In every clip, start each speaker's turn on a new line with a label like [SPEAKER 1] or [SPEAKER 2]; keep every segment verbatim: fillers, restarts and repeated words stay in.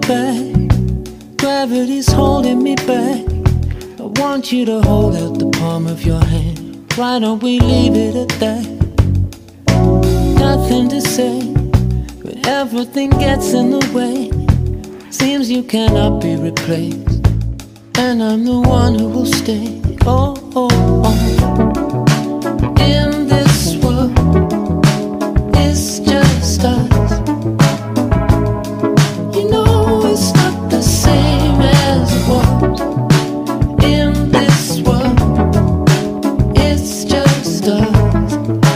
[SPEAKER 1] back. Gravity's holding me back. I want you to hold out the palm of your hand. Why don't we leave it at that? Nothing to say when everything gets in the way. Seems you cannot be replaced, and I'm the one who will stay. Oh, oh, oh. In this world, it's just us. You know it's not the same as it was. In this world, it's just us.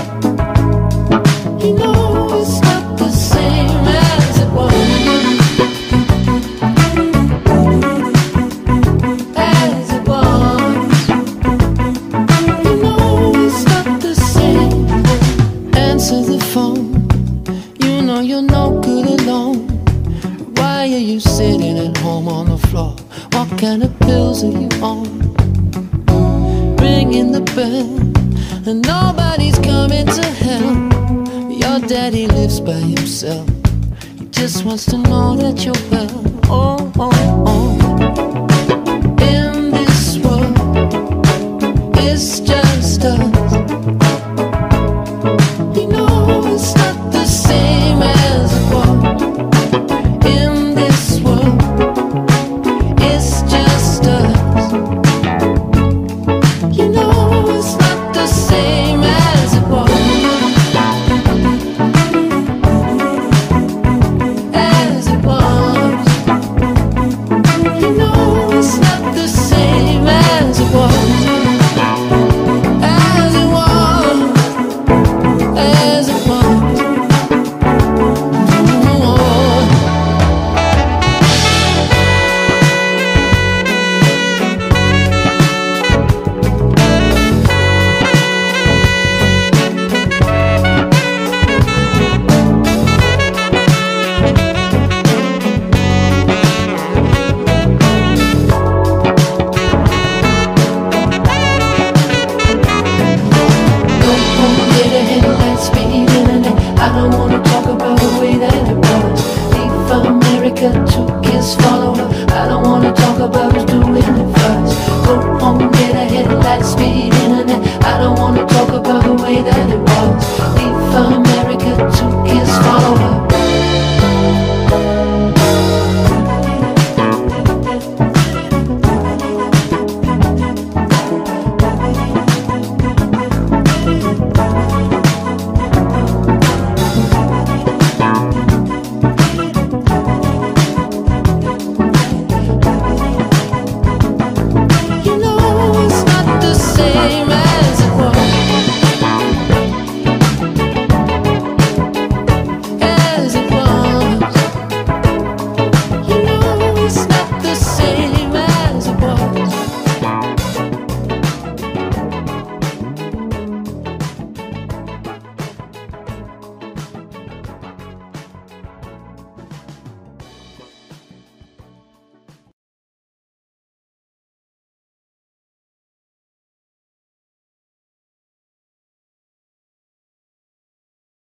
[SPEAKER 1] You know it's not the same as it was. As it was. You know it's not the same. Answer the phone. You know you're no good alone. Why are you sitting at home on the floor? What kind of pills are you on? Ringing the bell, and nobody's coming to help. Your daddy lives by himself. He just wants to know that you're well. Oh, oh, oh. In this world, it's just us. You know it's not the same as it was. In this world, it's just us. You know it's not the same as it was. As it was. You know it's not the same as it was. As it was. As it was. I don't wanna talk about the way that it was. If America took his follower, I don't wanna talk about who's doing it first. Go home, get a headlight speed.